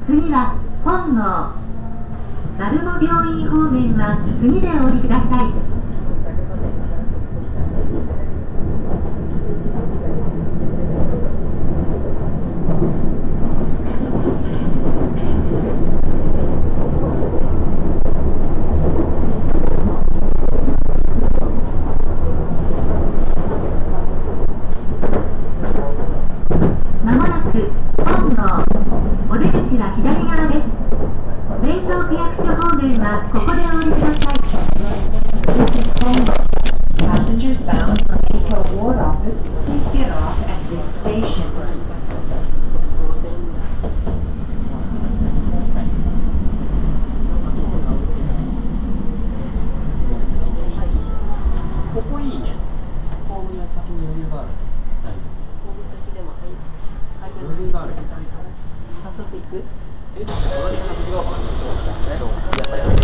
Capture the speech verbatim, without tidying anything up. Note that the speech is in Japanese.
次は本能。鳴母病院方面は次でお降りください。まもなく本能。お出口は左側です。冷凍区役所方面はここでお降りください。 Passengers bound for Mayfield Ward Office, please get off at this station. ここいいね。ホームの先に余裕がある。はい。 ホーム先でも入る。 余裕がある。 早速行く。 え、この電車と違うかな。